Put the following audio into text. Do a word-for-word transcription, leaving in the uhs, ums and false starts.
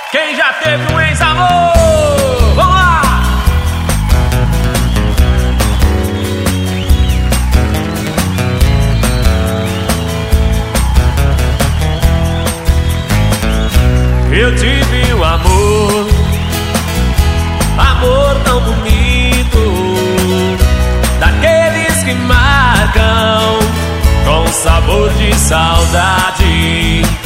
Quem já teve um ex-amor? Vamos lá! Eu tive um amor, amor tão bonito, daqueles que marcam com sabor de saudade.